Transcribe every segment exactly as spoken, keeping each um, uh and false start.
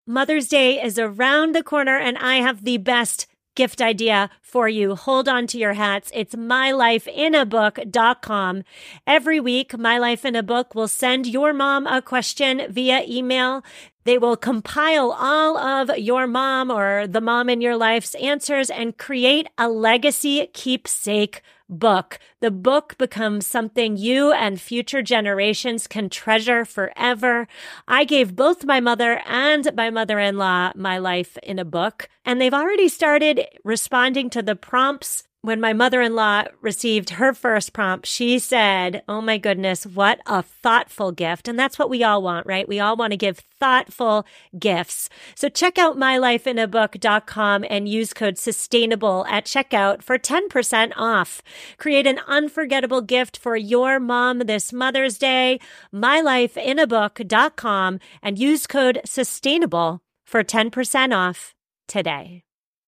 Mother's Day is around the corner, and I have the best gift idea for you. Hold on to your hats. It's my life in a book dot com. Every week, My Life in a Book will send your mom a question via email. They will compile all of your mom or the mom in your life's answers and create a legacy keepsake book. The book becomes something you and future generations can treasure forever. I gave both my mother and my mother-in-law My Life in a Book, and they've already started responding to the prompts. When my mother-in-law received her first prompt, she said, oh my goodness, what a thoughtful gift. And that's what we all want, right? We all want to give thoughtful gifts. So check out my life in a book dot com and use code SUSTAINABLE at checkout for ten percent off. Create an unforgettable gift for your mom this Mother's Day. my life in a book dot com and use code SUSTAINABLE for ten percent off today.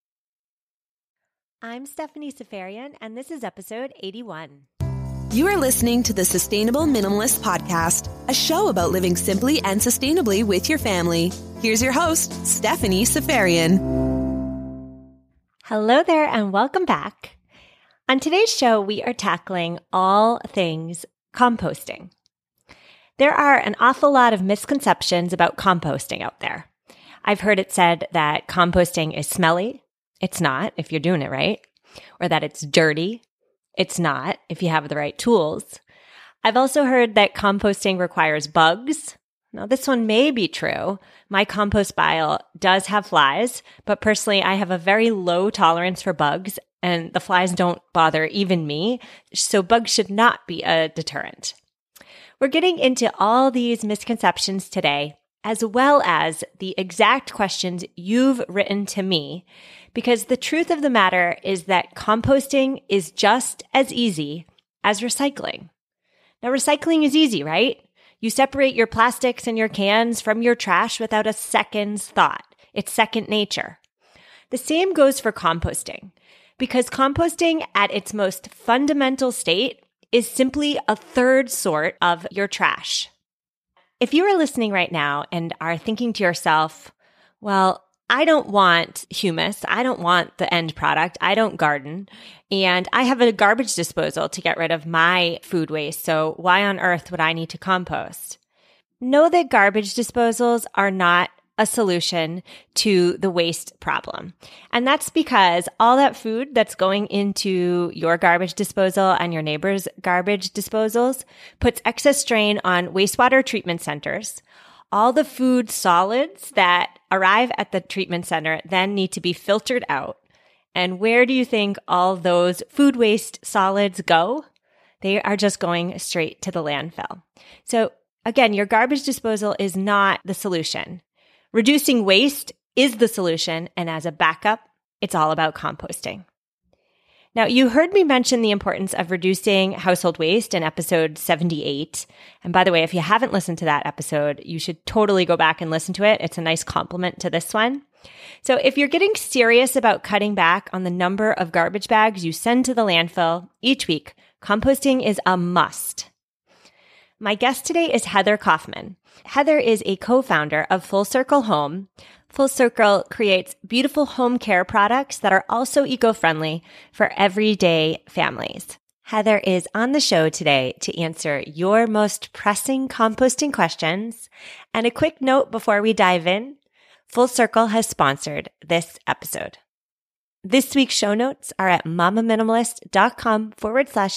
I'm Stephanie Seferian, and this is episode eighty-one. You are listening to the Sustainable Minimalist Podcast, a show about living simply and sustainably with your family. Here's your host, Stephanie Seferian. Hello there, and welcome back. On today's show, we are tackling all things composting. There are an awful lot of misconceptions about composting out there. I've heard it said that composting is smelly. It's not, if you're doing it right. Or that it's dirty. It's not, if you have the right tools. I've also heard that composting requires bugs. Now, this one may be true. My compost pile does have flies, but personally, I have a very low tolerance for bugs, and the flies don't bother even me, so bugs should not be a deterrent. We're getting into all these misconceptions today, as well as the exact questions you've written to me, because the truth of the matter is that composting is just as easy as recycling. Now, recycling is easy, right? You separate your plastics and your cans from your trash without a second's thought. It's second nature. The same goes for composting, because composting at its most fundamental state is simply a third sort of your trash. If you are listening right now and are thinking to yourself, well, I don't want humus. I don't want the end product. I don't garden. And I have a garbage disposal to get rid of my food waste. So why on earth would I need to compost? Know that garbage disposals are not a solution to the waste problem. And that's because all that food that's going into your garbage disposal and your neighbor's garbage disposals puts excess strain on wastewater treatment centers. All the food solids that arrive at the treatment center then need to be filtered out. And where do you think all those food waste solids go? They are just going straight to the landfill. So again, your garbage disposal is not the solution. Reducing waste is the solution, and as a backup, it's all about composting. Now, you heard me mention the importance of reducing household waste in episode seventy-eight. And by the way, if you haven't listened to that episode, you should totally go back and listen to it. It's a nice complement to this one. So if you're getting serious about cutting back on the number of garbage bags you send to the landfill each week, composting is a must. My guest today is Heather Kaufman. Heather is a co-founder of Full Circle Home. Full Circle creates beautiful home care products that are also eco-friendly for everyday families. Heather is on the show today to answer your most pressing composting questions. And a quick note before we dive in, Full Circle has sponsored this episode. This week's show notes are at mamaminimalist.com forward slash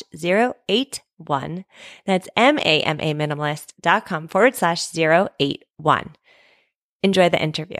081. That's M-A-M-A minimalist.com forward slash 081. Enjoy the interview.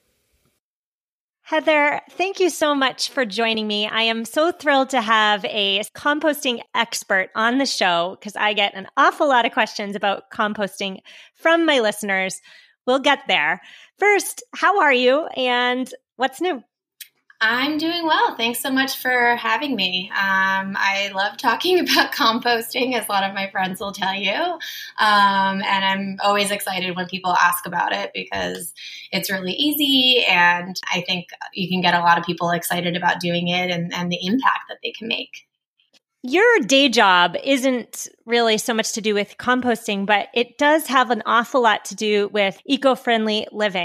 Heather, thank you so much for joining me. I am so thrilled to have a composting expert on the show because I get an awful lot of questions about composting from my listeners. We'll get there. First, how are you and what's new? I'm doing well. Thanks so much for having me. Um, I love talking about composting, as a lot of my friends will tell you. Um, and I'm always excited when people ask about it because it's really easy. And I think you can get a lot of people excited about doing it and, and the impact that they can make. Your day job isn't really so much to do with composting, but it does have an awful lot to do with eco-friendly living.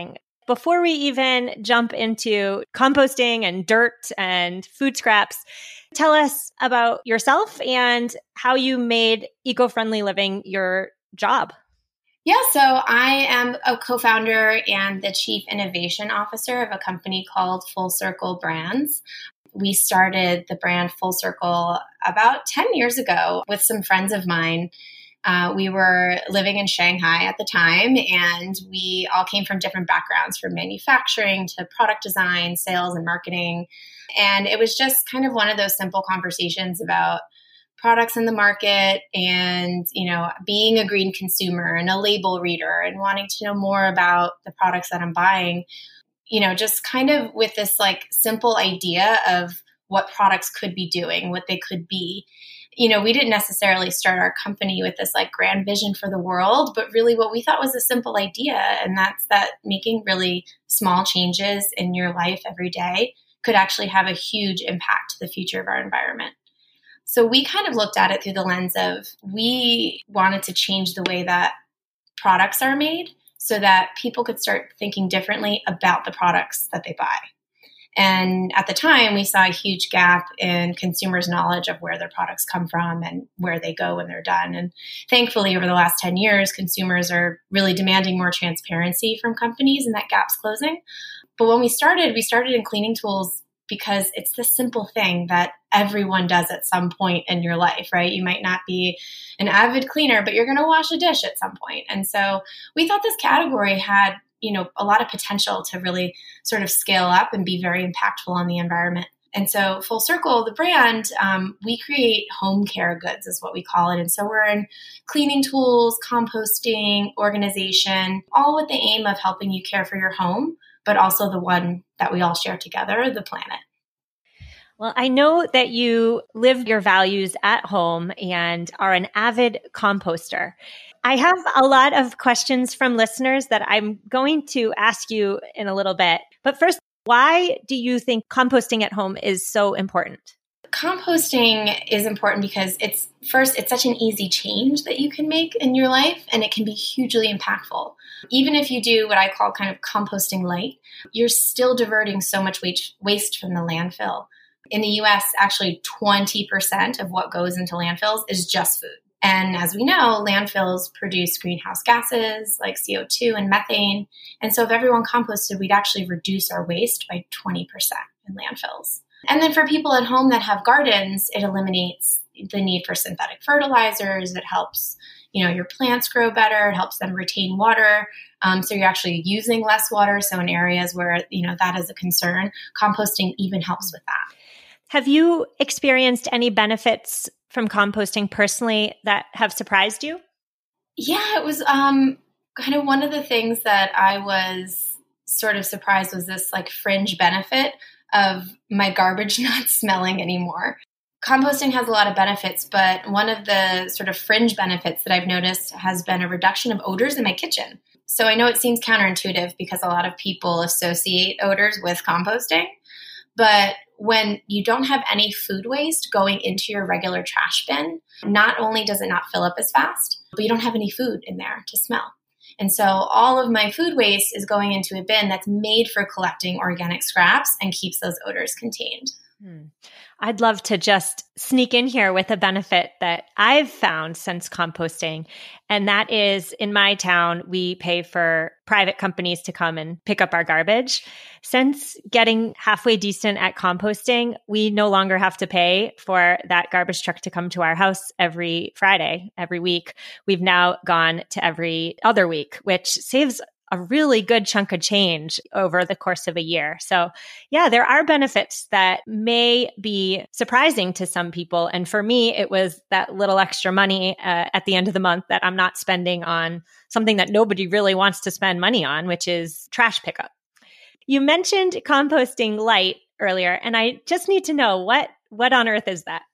before we even jump into composting and dirt and food scraps, tell us about yourself and how you made eco-friendly living your job. Yeah, so I am a co-founder and the chief innovation officer of a company called Full Circle Brands. We started the brand Full Circle about ten years ago with some friends of mine. Uh, we were living in Shanghai at the time, and we all came from different backgrounds, from manufacturing to product design, sales, and marketing. And it was just kind of one of those simple conversations about products in the market and, you know, being a green consumer and a label reader and wanting to know more about the products that I'm buying, you know, just kind of with this like simple idea of what products could be doing, what they could be. You know, we didn't necessarily start our company with this like grand vision for the world, but really what we thought was a simple idea. And that's that making really small changes in your life every day could actually have a huge impact to the future of our environment. So we kind of looked at it through the lens of we wanted to change the way that products are made so that people could start thinking differently about the products that they buy. And at the time, we saw a huge gap in consumers' knowledge of where their products come from and where they go when they're done. And thankfully, over the last ten years, consumers are really demanding more transparency from companies, and that gap's closing. But when we started, we started in cleaning tools because it's this simple thing that everyone does at some point in your life, right? You might not be an avid cleaner, but you're going to wash a dish at some point. And so we thought this category had, you know, a lot of potential to really sort of scale up and be very impactful on the environment. And so Full Circle, the brand, um, we create home care goods is what we call it. And so we're in cleaning tools, composting, organization, all with the aim of helping you care for your home, but also the one that we all share together, the planet. Well, I know that you live your values at home and are an avid composter. I have a lot of questions from listeners that I'm going to ask you in a little bit. But first, why do you think composting at home is so important? Composting is important because it's first, it's such an easy change that you can make in your life, and it can be hugely impactful. Even if you do what I call kind of composting light, you're still diverting so much waste from the landfill. In the U S, actually twenty percent of what goes into landfills is just food. And as we know, landfills produce greenhouse gases like C O two and methane. And so if everyone composted, we'd actually reduce our waste by twenty percent in landfills. And then for people at home that have gardens, it eliminates the need for synthetic fertilizers. It helps, you know, your plants grow better. It helps them retain water. Um, so you're actually using less water. So in areas where, you know, that is a concern, composting even helps with that. Have you experienced any benefits from composting personally that have surprised you? Yeah, it was um, kind of one of the things that I was sort of surprised was this like fringe benefit of my garbage not smelling anymore. Composting has a lot of benefits, but one of the sort of fringe benefits that I've noticed has been a reduction of odors in my kitchen. So I know it seems counterintuitive because a lot of people associate odors with composting, but when you don't have any food waste going into your regular trash bin, not only does it not fill up as fast, but you don't have any food in there to smell. And so all of my food waste is going into a bin that's made for collecting organic scraps and keeps those odors contained. Hmm. I'd love to just sneak in here with a benefit that I've found since composting. And that is in my town, we pay for private companies to come and pick up our garbage. Since getting halfway decent at composting, we no longer have to pay for that garbage truck to come to our house every Friday, every week. We've now gone to every other week, which saves a really good chunk of change over the course of a year. So yeah, there are benefits that may be surprising to some people. And for me, it was that little extra money uh, at the end of the month that I'm not spending on something that nobody really wants to spend money on, which is trash pickup. You mentioned composting light earlier, and I just need to know what, what on earth is that?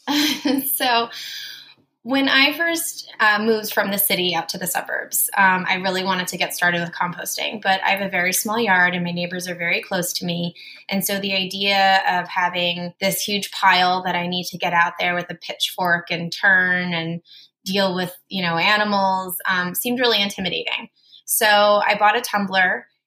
So when I first uh, moved from the city out to the suburbs, um, I really wanted to get started with composting, but I have a very small yard and my neighbors are very close to me. And so the idea of having this huge pile that I need to get out there with a pitchfork and turn and deal with, you know, animals um, seemed really intimidating. So I bought a tumbler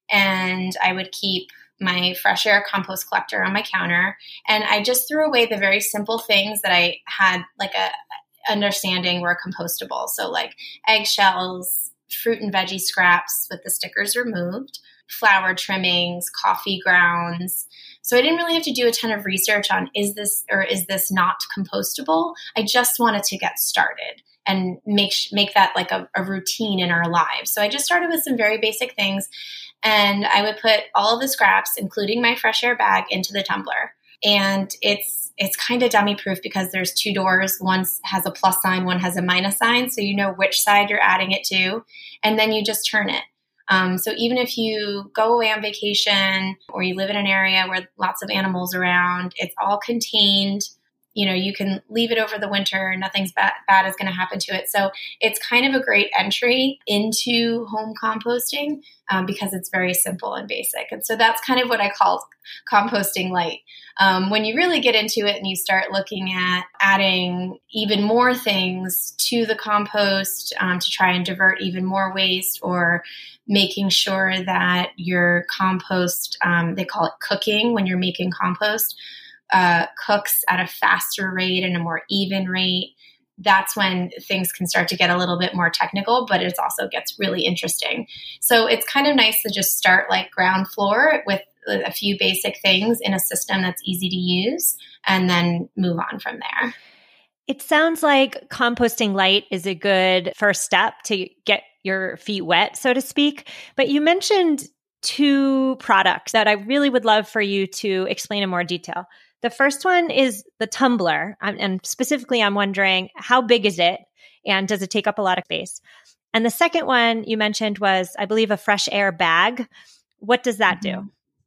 and I would keep my fresh air compost collector on my counter. And I just threw away the very simple things that I had like a understanding were compostable. So like eggshells, fruit and veggie scraps with the stickers removed, flour trimmings, coffee grounds. So I didn't really have to do a ton of research on is this or is this not compostable? I just wanted to get started and make make that like a, a routine in our lives. So I just started with some very basic things. And I would put all of the scraps, including my fresh air bag, into the tumbler. And it's it's kind of dummy proof because there's two doors. One has a plus sign, one has a minus sign. So you know which side you're adding it to. And then you just turn it. Um, so even if you go away on vacation or you live in an area where lots of animals around, it's all contained. You know, you can leave it over the winter. Nothing's bad, bad is going to happen to it. So it's kind of a great entry into home composting um, because it's very simple and basic. And so that's kind of what I call composting light. Um, when you really get into it and you start looking at adding even more things to the compost um, to try and divert even more waste, or making sure that your compost, um, they call it cooking when you're making compost, Uh, cooks at a faster rate and a more even rate, that's when things can start to get a little bit more technical, but it also gets really interesting. So it's kind of nice to just start like ground floor with a few basic things in a system that's easy to use and then move on from there. It sounds like composting light is a good first step to get your feet wet, so to speak. But you mentioned two products that I really would love for you to explain in more detail. The first one is the tumbler. And specifically, I'm wondering, how big is it? And does it take up a lot of space? And the second one you mentioned was, I believe, a fresh air bag. What does that do?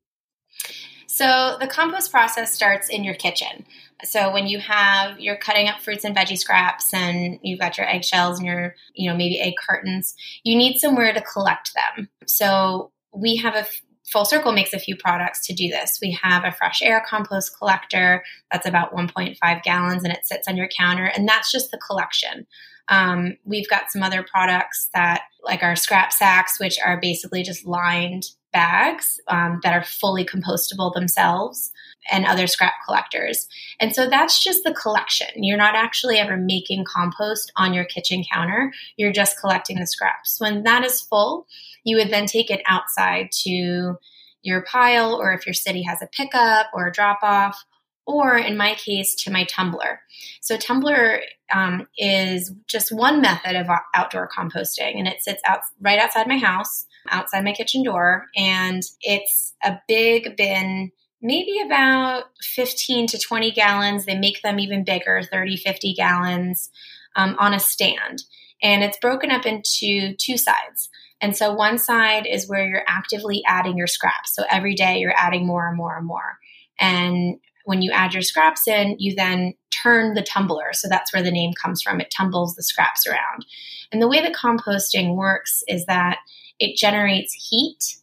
So the compost process starts in your kitchen. So when you have, you're cutting up fruits and veggie scraps and you've got your eggshells and your, you know, maybe egg cartons, you need somewhere to collect them. So we have a Full Circle makes a few products to do this. We have a fresh air compost collector that's about one point five gallons and it sits on your counter, and that's just the collection. Um, we've got some other products that, like our scrap sacks, which are basically just lined bags um, that are fully compostable themselves, and other scrap collectors. And so that's just the collection. You're not actually ever making compost on your kitchen counter. You're just collecting the scraps. When that is full, you would then take it outside to your pile, or if your city has a pickup or a drop off, or in my case, to my tumbler. So tumbler um, is just one method of outdoor composting, and it sits out right outside my house, outside my kitchen door, and it's a big bin, maybe about fifteen to twenty gallons. They make them even bigger, thirty, fifty gallons um, on a stand. And it's broken up into two sides. And so one side is where you're actively adding your scraps. So every day you're adding more and more and more. And when you add your scraps in, you then turn the tumbler. So that's where the name comes from. It tumbles the scraps around. And the way that composting works is that it generates heat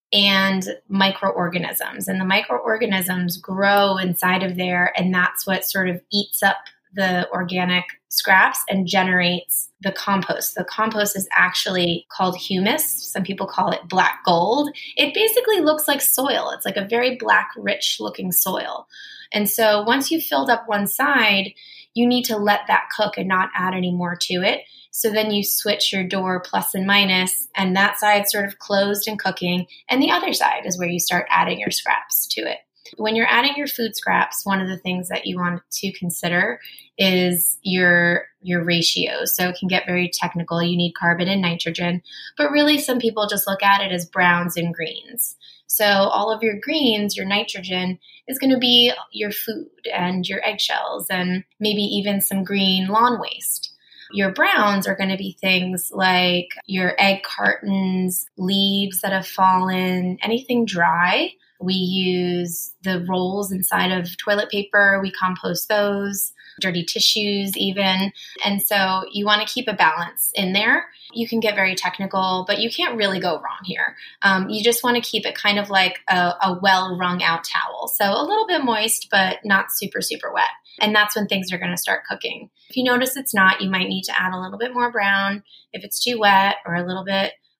and microorganisms. And the microorganisms grow inside of there, and that's what sort of eats up the organic scraps and generates the compost. The compost is actually called humus. Some people call it black gold. It basically looks like soil. It's like a very black, rich looking soil. And so once you've filled up one side, you need to let that cook and not add any more to it. So then you switch your door plus and minus, and that side's sort of closed and cooking. And the other side is where you start adding your scraps to it. When you're adding your food scraps, one of the things that you want to consider is your your ratios. So it can get very technical. You need carbon and nitrogen, but really some people just look at it as browns and greens. So all of your greens, your nitrogen, is going to be your food and your eggshells and maybe even some green lawn waste. Your browns are going to be things like your egg cartons, leaves that have fallen, anything dry. We use the rolls inside of toilet paper. We compost those, dirty tissues even. And so you want to keep a balance in there. You can get very technical, but you can't really go wrong here. Um, you just want to keep it kind of like a, a well wrung out towel. So a little bit moist, but not super, super wet. And that's when things are going to start cooking. If you notice it's not, you might need to add a little bit more brown if it's too wet, or a little bit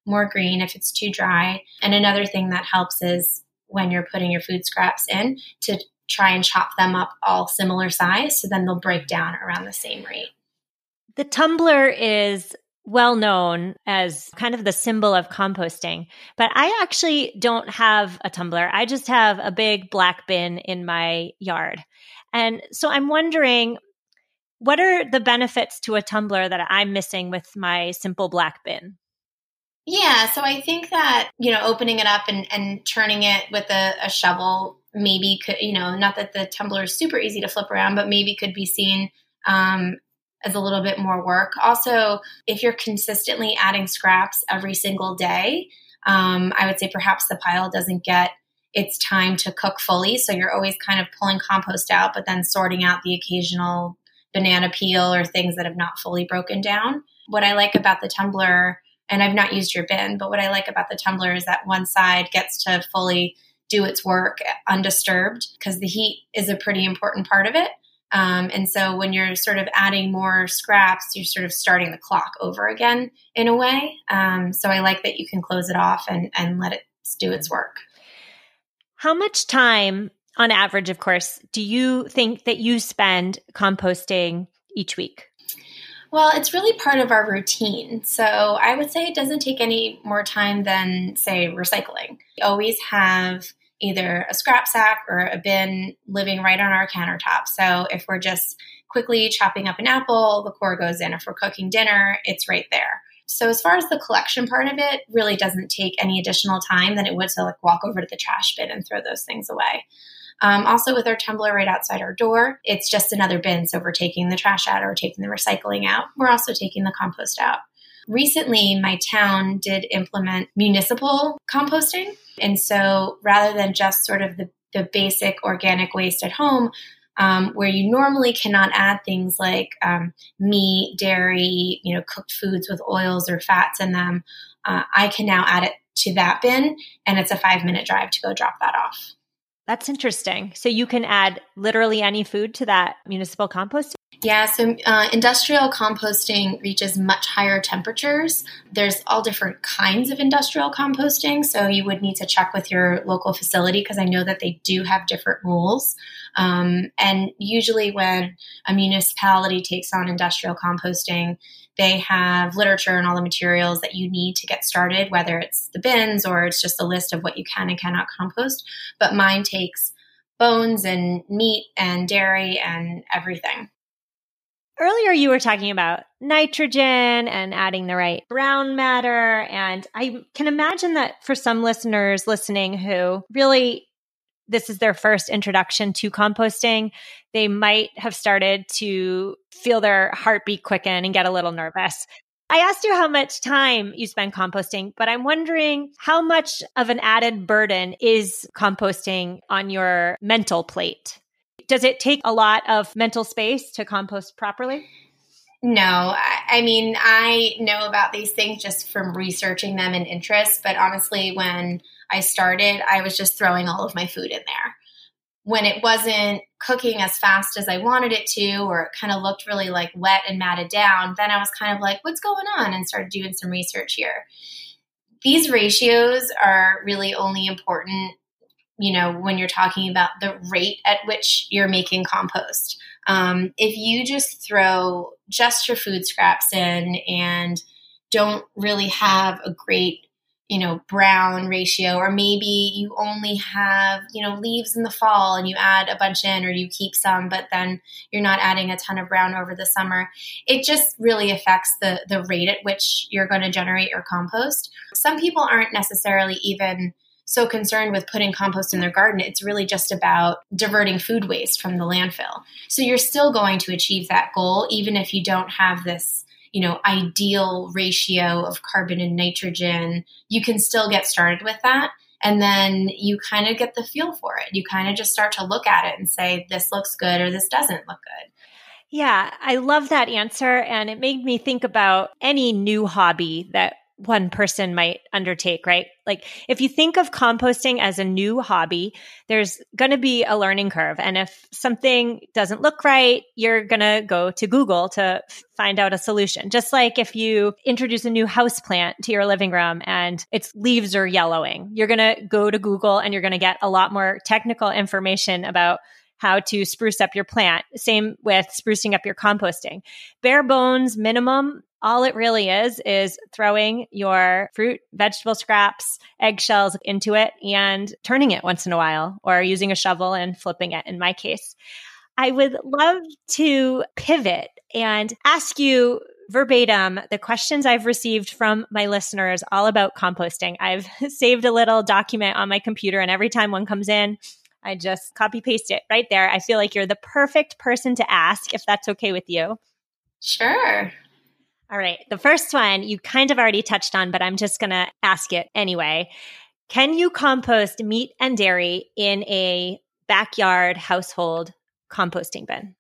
more green if it's too dry. And another thing that helps is when you're putting your food scraps in to try and chop them up all similar size, so then they'll break down around the same rate. The tumbler is well known as kind of the symbol of composting, but I actually don't have a tumbler. I just have a big black bin in my yard. And so I'm wondering, what are the benefits to a tumbler that I'm missing with my simple black bin? Yeah, so I think that, you know, opening it up and, and turning it with a, a shovel maybe could, you know, not that the tumbler is super easy to flip around, but maybe could be seen um, as a little bit more work. Also, if you're consistently adding scraps every single day, um, I would say perhaps the pile doesn't get its time to cook fully. So you're always kind of pulling compost out, but then sorting out the occasional banana peel or things that have not fully broken down. What I like about the tumbler, and I've not used your bin, but what I like about the tumbler is that one side gets to fully do its work undisturbed, because the heat is a pretty important part of it. Um, and so when you're sort of adding more scraps, you're sort of starting the clock over again in a way. Um, so I like that you can close it off and, and let it do its work. How much time, on average, of course, do you think that you spend composting each week? Well, it's really part of our routine. So I would say it doesn't take any more time than, say, recycling. We always have either a scrap sack or a bin living right on our countertop. So if we're just quickly chopping up an apple, the core goes in. If we're cooking dinner, it's right there. So as far as the collection part of it, really doesn't take any additional time than it would to like walk over to the trash bin and throw those things away. Um, also with our tumbler right outside our door, it's just another bin. So we're taking the trash out or taking the recycling out. We're also taking the compost out. Recently, my town did implement municipal composting. And so rather than just sort of the, the basic organic waste at home, um, where you normally cannot add things like um, meat, dairy, you know, cooked foods with oils or fats in them, uh, I can now add it to that bin, and it's a five-minute drive to go drop that off. That's interesting. So you can add literally any food to that municipal composting? Yeah, so uh, industrial composting reaches much higher temperatures. There's all different kinds of industrial composting, so you would need to check with your local facility because I know that they do have different rules. Um, and usually when a municipality takes on industrial composting, they have literature and all the materials that you need to get started, whether it's the bins or it's just a list of what you can and cannot compost. But mine takes bones and meat and dairy and everything. Earlier, you were talking about nitrogen and adding the right brown matter. And I can imagine that for some listeners listening who really, this is their first introduction to composting, they might have started to feel their heartbeat quicken and get a little nervous. I asked you how much time you spend composting, but I'm wondering how much of an added burden is composting on your mental plate? Does it take a lot of mental space to compost properly? No, I, I mean, I know about these things just from researching them and interest, but honestly, when I started, I was just throwing all of my food in there. When it wasn't cooking as fast as I wanted it to, or it kind of looked really like wet and matted down, then I was kind of like, what's going on? And started doing some research here. These ratios are really only important, you know, when you're talking about the rate at which you're making compost. Um, if you just throw just your food scraps in and don't really have a great, you know, brown ratio, or maybe you only have, you know, leaves in the fall and you add a bunch in, or you keep some, but then you're not adding a ton of brown over the summer, it just really affects the, the rate at which you're going to generate your compost. Some people aren't necessarily even so concerned with putting compost in their garden. It's really just about diverting food waste from the landfill. So you're still going to achieve that goal, even if you don't have this, you know, ideal ratio of carbon and nitrogen. You can still get started with that. And then you kind of get the feel for it. You kind of just start to look at it and say, this looks good or this doesn't look good. Yeah, I love that answer. And it made me think about any new hobby that one person might undertake, right? Like if you think of composting as a new hobby, there's going to be a learning curve. And if something doesn't look right, you're going to go to Google to find out a solution. Just like if you introduce a new house plant to your living room and its leaves are yellowing, you're going to go to Google and you're going to get a lot more technical information about how to spruce up your plant. Same with sprucing up your composting. Bare bones minimum, all it really is, is throwing your fruit, vegetable scraps, eggshells into it and turning it once in a while, or using a shovel and flipping it in my case. I would love to pivot and ask you verbatim the questions I've received from my listeners all about composting. I've saved a little document on my computer, and every time one comes in, I just copy paste it right there. I feel like you're the perfect person to ask, if that's okay with you. Sure. All right. The first one you kind of already touched on, but I'm just going to ask it anyway. Can you compost meat and dairy in a backyard household composting bin?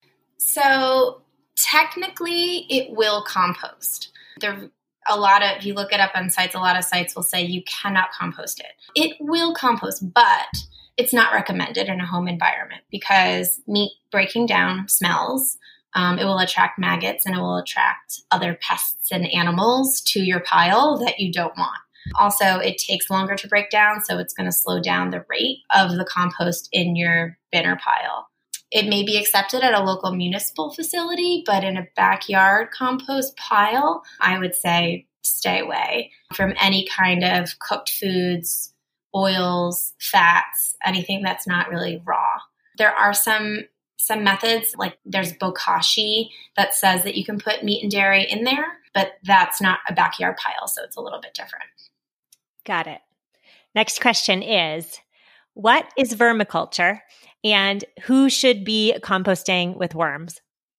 So technically it will compost. There a lot of, if you look it up on sites, a lot of sites will say you cannot compost it. It will compost, but it's not recommended in a home environment because meat breaking down smells. Um, it will attract maggots and it will attract other pests and animals to your pile that you don't want. Also, it takes longer to break down, so it's going to slow down the rate of the compost in your bin or pile. It may be accepted at a local municipal facility, but in a backyard compost pile, I would say stay away from any kind of cooked foods, oils, fats, anything that's not really raw. There are some some methods, like there's bokashi that says that you can put meat and dairy in there, but that's not a backyard pile, so it's a little bit different. Got it. Next question is, what is vermiculture and who should be composting with worms?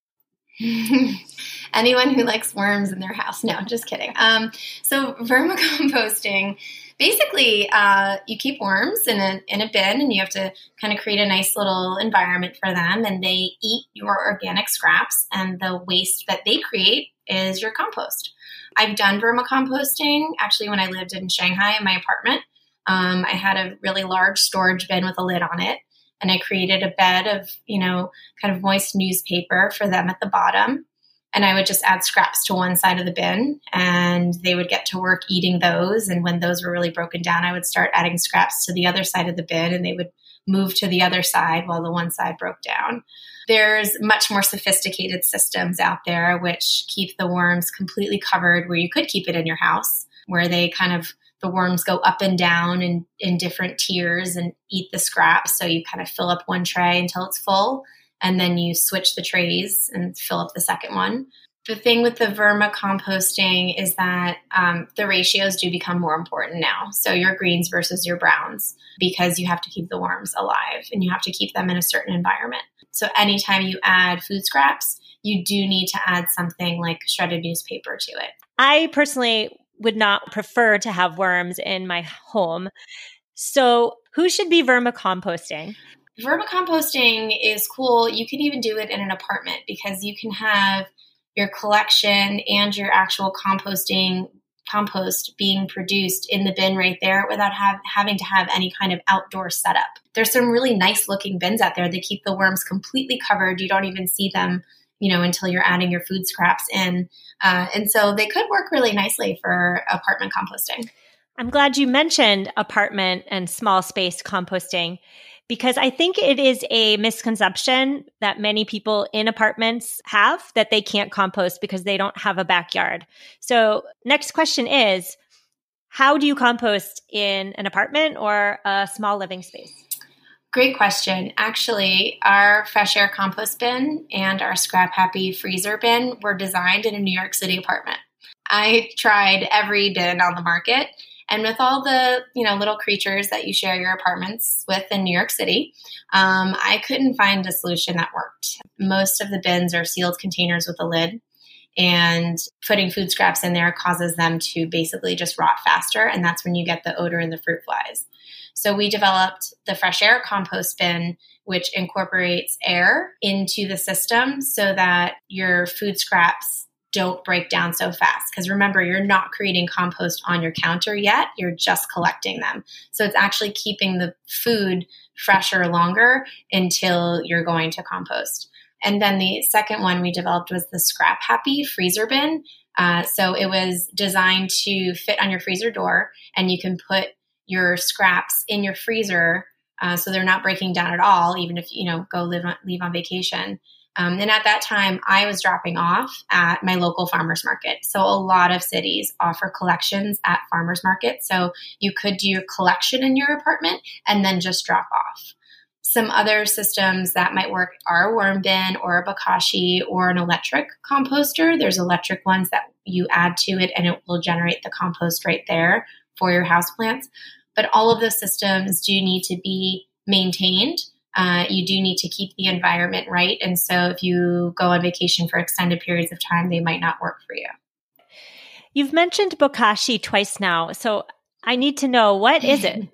Anyone who likes worms in their house. No, just kidding. Um, so vermicomposting, basically, uh, you keep worms in a in a bin, and you have to kind of create a nice little environment for them, and they eat your organic scraps, and the waste that they create is your compost. I've done vermicomposting actually when I lived in Shanghai in my apartment. Um, I had a really large storage bin with a lid on it. And I created a bed of, you know, kind of moist newspaper for them at the bottom. And I would just add scraps to one side of the bin and they would get to work eating those. And when those were really broken down, I would start adding scraps to the other side of the bin and they would move to the other side while the one side broke down. There's much more sophisticated systems out there which keep the worms completely covered where you could keep it in your house, where they kind of the worms go up and down in, in different tiers and eat the scraps. So you kind of fill up one tray until it's full, and then you switch the trays and fill up the second one. The thing with the vermicomposting is that um, the ratios do become more important now. So your greens versus your browns, because you have to keep the worms alive and you have to keep them in a certain environment. So anytime you add food scraps, you do need to add something like shredded newspaper to it. I personally would not prefer to have worms in my home. So who should be vermicomposting? Vermicomposting is cool. You can even do it in an apartment because you can have your collection and your actual composting compost being produced in the bin right there without have, having to have any kind of outdoor setup. There's some really nice looking bins out there. They keep the worms completely covered. You don't even see them, you know, until you're adding your food scraps in. Uh, and so they could work really nicely for apartment composting. I'm glad you mentioned apartment and small space composting because I think it is a misconception that many people in apartments have that they can't compost because they don't have a backyard. So next question is, how do you compost in an apartment or a small living space? Great question. Actually, our fresh air compost bin and our scrap happy freezer bin were designed in a New York City apartment. I tried every bin on the market, and with all the, you know, little creatures that you share your apartments with in New York City, um, I couldn't find a solution that worked. Most of the bins are sealed containers with a lid, and putting food scraps in there causes them to basically just rot faster, and that's when you get the odor and the fruit flies. So we developed the fresh air compost bin, which incorporates air into the system so that your food scraps don't break down so fast. Because remember, you're not creating compost on your counter yet. You're just collecting them. So it's actually keeping the food fresher longer until you're going to compost. And then the second one we developed was the Scrap Happy freezer bin. Uh, so it was designed to fit on your freezer door, and you can put your scraps in your freezer uh, so they're not breaking down at all, even if you know go live on, leave on vacation. Um, and at that time, I was dropping off at my local farmer's market. So a lot of cities offer collections at farmer's markets. So you could do your collection in your apartment and then just drop off. Some other systems that might work are a worm bin or a bokashi or an electric composter. There's electric ones that you add to it and it will generate the compost right there for your houseplants. But all of those systems do need to be maintained. Uh, you do need to keep the environment right. And so if you go on vacation for extended periods of time, they might not work for you. You've mentioned bokashi twice now. So I need to know, what is it?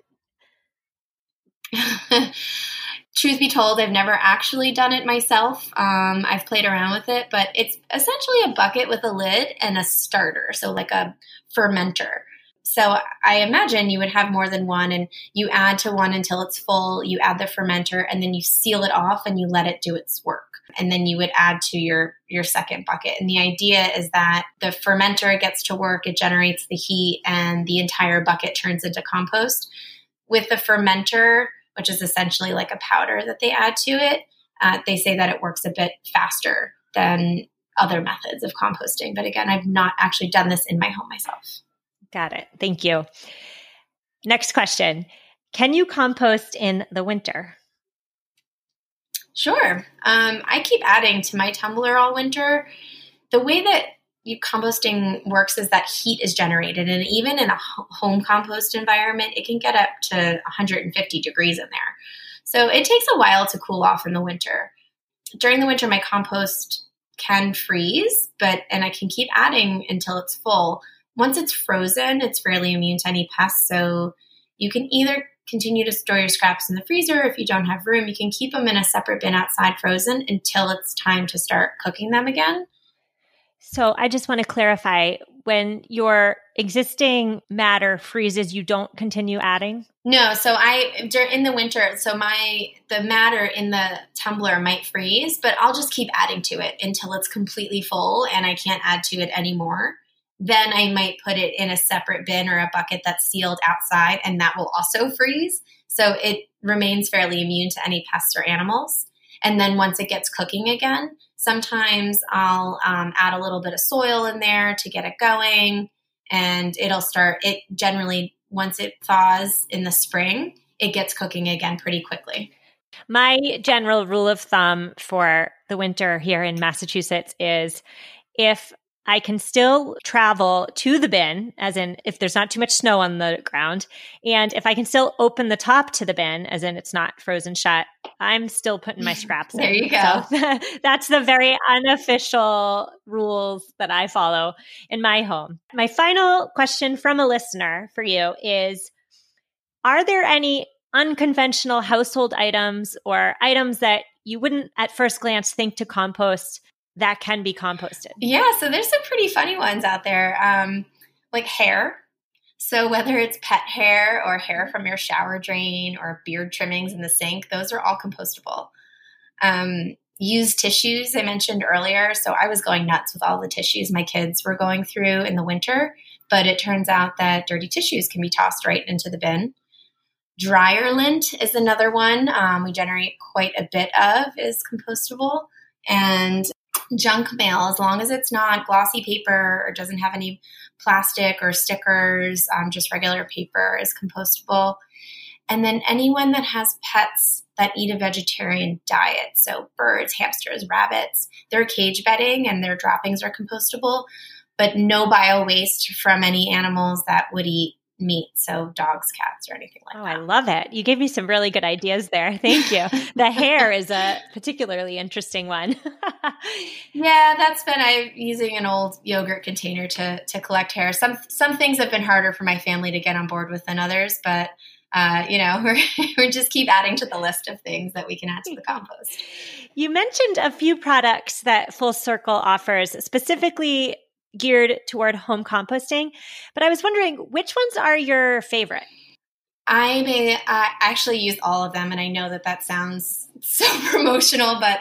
Truth be told, I've never actually done it myself. Um, I've played around with it, but it's essentially a bucket with a lid and a starter. So like a fermenter. So I imagine you would have more than one, and you add to one until it's full. You add the fermenter and then you seal it off and you let it do its work. And then you would add to your, your second bucket. And the idea is that the fermenter gets to work, it generates the heat, and the entire bucket turns into compost. With the fermenter, which is essentially like a powder that they add to it, uh, they say that it works a bit faster than other methods of composting. But again, I've not actually done this in my home myself. Got it. Thank you. Next question. Can you compost in the winter? Sure. Um, I keep adding to my tumbler all winter. The way that you composting works is that heat is generated. And even in a home compost environment, it can get up to one hundred fifty degrees in there. So it takes a while to cool off in the winter. During the winter, my compost can freeze, but and I can keep adding until it's full. Once it's frozen, it's fairly immune to any pests. So you can either continue to store your scraps in the freezer. If you don't have room, you can keep them in a separate bin outside frozen until it's time to start cooking them again. So I just want to clarify, when your existing matter freezes, you don't continue adding? No. So I, in the winter, so my, the matter in the tumbler might freeze, but I'll just keep adding to it until it's completely full and I can't add to it anymore. Then I might put it in a separate bin or a bucket that's sealed outside, and that will also freeze. So it remains fairly immune to any pests or animals. And then once it gets cooking again, sometimes I'll um, add a little bit of soil in there to get it going, and it'll start, it generally, once it thaws in the spring, it gets cooking again pretty quickly. My general rule of thumb for the winter here in Massachusetts is if I can still travel to the bin, as in if there's not too much snow on the ground, and if I can still open the top to the bin, as in it's not frozen shut, I'm still putting my scraps there in. You go. So that's the very unofficial rules that I follow in my home. My final question from a listener for you is, are there any unconventional household items or items that you wouldn't at first glance think to compost that can be composted? Yeah, so there's some pretty funny ones out there, um, like hair. So whether it's pet hair or hair from your shower drain or beard trimmings in the sink, those are all compostable. Um, used tissues, I mentioned earlier. So I was going nuts with all the tissues my kids were going through in the winter, but it turns out that dirty tissues can be tossed right into the bin. Dryer lint is another one um, we generate quite a bit of, is compostable. And junk mail, as long as it's not glossy paper or doesn't have any plastic or stickers, um, just regular paper, is compostable. And then anyone that has pets that eat a vegetarian diet, so birds, hamsters, rabbits, their cage bedding and their droppings are compostable, but no bio waste from any animals that would eat meat, so dogs, cats, or anything like oh, that. I love it. You gave me some really good ideas there. Thank you. The hair is a particularly interesting one. Yeah, that's been I'm using an old yogurt container to to collect hair. Some some things have been harder for my family to get on board with than others, but uh, you know, we're, we just keep adding to the list of things that we can add to the compost. You mentioned a few products that Full Circle offers specifically geared toward home composting, but I was wondering which ones are your favorite? I may uh, actually use all of them, and I know that that sounds so promotional, but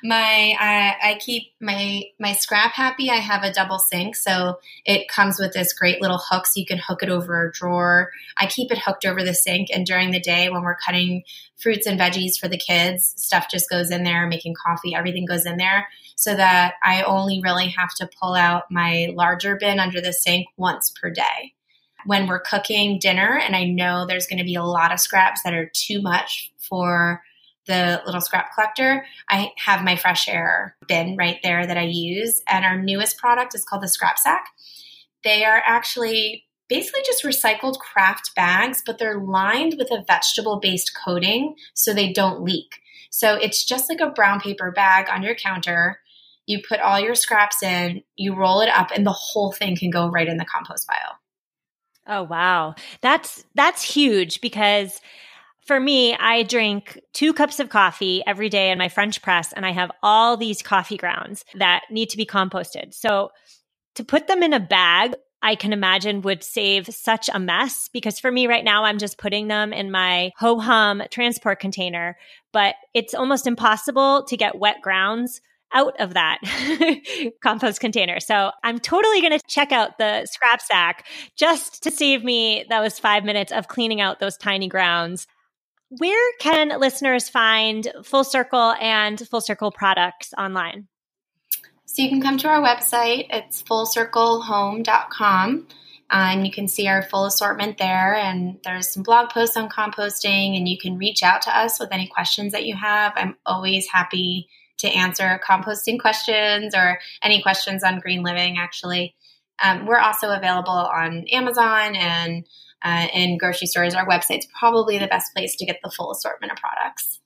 my I, I keep my my Scrap Happy. I have a double sink, so it comes with this great little hook, so you can hook it over a drawer. I keep it hooked over the sink, and during the day when we're cutting fruits and veggies for the kids, stuff just goes in there. Making coffee, everything goes in there, so that I only really have to pull out my larger bin under the sink once per day. When we're cooking dinner and I know there's going to be a lot of scraps that are too much for the little scrap collector, I have my Fresh Air bin right there that I use. And our newest product is called the Scrap Sack. They are actually basically just recycled craft bags, but they're lined with a vegetable-based coating so they don't leak. So it's just like a brown paper bag on your counter. You put all your scraps in, you roll it up, and the whole thing can go right in the compost pile. Oh, wow. That's that's huge because for me, I drink two cups of coffee every day in my French press, and I have all these coffee grounds that need to be composted. So to put them in a bag, I can imagine would save such a mess because for me right now, I'm just putting them in my ho-hum transport container, but it's almost impossible to get wet grounds out of that compost container. So I'm totally going to check out the Scrap Sack just to save me those five minutes of cleaning out those tiny grounds. Where can listeners find Full Circle and Full Circle products online? So you can come to our website. It's full circle home dot com. Uh, and you can see our full assortment there. And there's some blog posts on composting, and you can reach out to us with any questions that you have. I'm always happy to answer composting questions or any questions on green living, actually. Um, we're also available on Amazon and uh, in grocery stores. Our website's probably the best place to get the full assortment of products.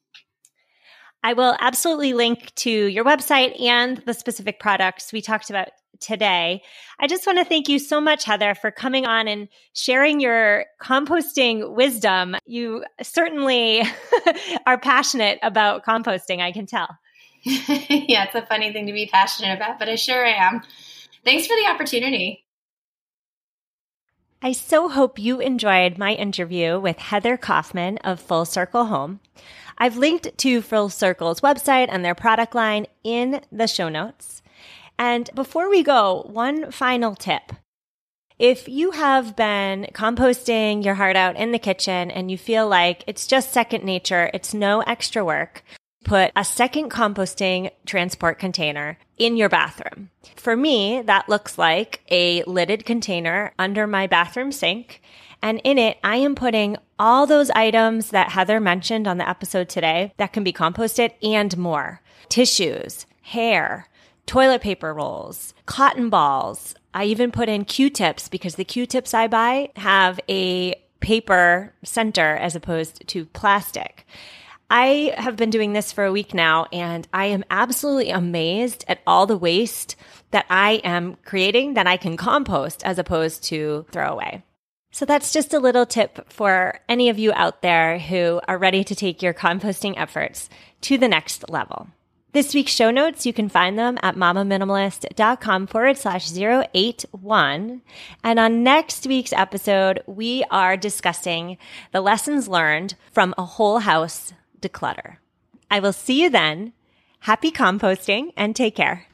I will absolutely link to your website and the specific products we talked about today. I just want to thank you so much, Heather, for coming on and sharing your composting wisdom. You certainly are passionate about composting, I can tell. Yeah, it's a funny thing to be passionate about, but I sure am. Thanks for the opportunity. I so hope you enjoyed my interview with Heather Kaufman of Full Circle Home. I've linked to Full Circle's website and their product line in the show notes. And before we go, one final tip. If you have been composting your heart out in the kitchen and you feel like it's just second nature, it's no extra work, put a second composting transport container in your bathroom. For me, that looks like a lidded container under my bathroom sink. And in it, I am putting all those items that Heather mentioned on the episode today that can be composted and more. Tissues, hair, toilet paper rolls, cotton balls. I even put in Q-tips because the Q-tips I buy have a paper center as opposed to plastic. I have been doing this for a week now, and I am absolutely amazed at all the waste that I am creating that I can compost as opposed to throw away. So that's just a little tip for any of you out there who are ready to take your composting efforts to the next level. This week's show notes, you can find them at mamaminimalist.com forward slash 081. And on next week's episode, we are discussing the lessons learned from a whole house declutter. I will see you then. Happy composting and take care.